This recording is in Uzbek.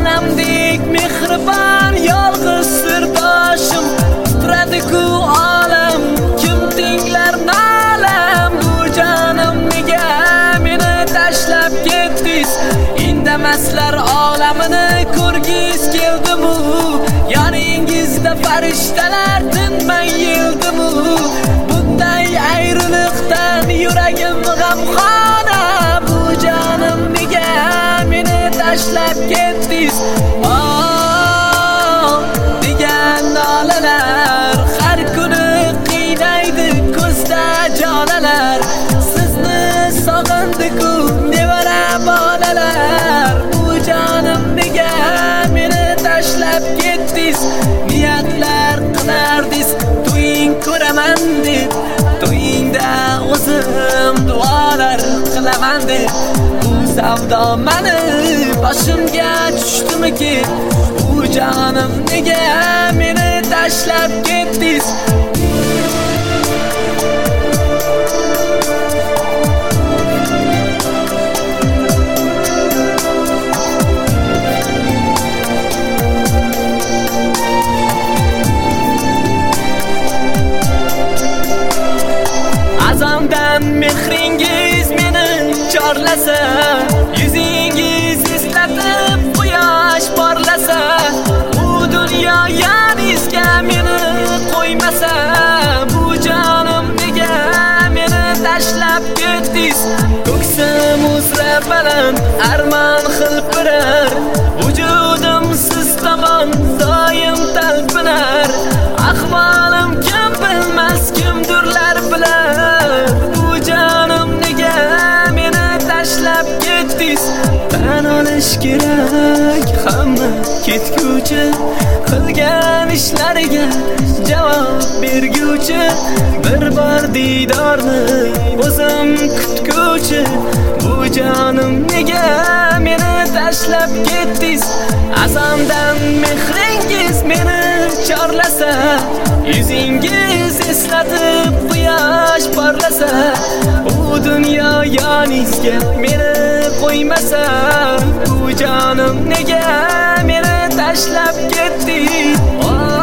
onamdek mehribon yolg'iz sirdoshim turadi-ku olam, kim tinglar nolam? Bu jonim nega meni tashlab ketdingiz? Indamaslar olamini ko'rgiz keldimu, yoningizda farishtalar tinmay yildimu. Bunday ayriliqdan yuragim g'amxona, bu jonim nega meni tashlab ketdingiz? Degan nolalar har kuni qiynaydi ko'zda jolalar. Sizni sog'indiku nevara bolalar, bu jonim nega meni tashlab ketdingiz? Niyatlar qilardingiz to'ying ko'raman deb, to'yingda o'zim duolar qilaman deb. Bu savdo mani boshimga tushdimi-ki? Bu jonim nega meni tashlab ketdingiz? Azamdan mehringiz meni chorlasa, yuzingiz eslatib quyosh porlasa, bu dunyo yoningizga meni qo'ymasa, bu jonim nega meni tashlab ketdingiz? Ko'ksim uzra baland armon xilpirar, vujudim siz tomon doim talpinar. Ahvolim kim bilmas, kimdirlar bilar, bu jonim nega meni tashlab ketdingiz? Tan olish kerak hamma ketguvchi, qilgan ishlariga javob berguvchi, bir bor diydorni o'zim kutguvchi. Bu jonim nega meni tashlab ketdingiz? Azamdan mehringiz meni chorlasa, yuzingiz eslatib quyosh porlasa, bu dunyo yoningizga meni qo'ymasa, bu jonim nega meni tashlab ketdingiz?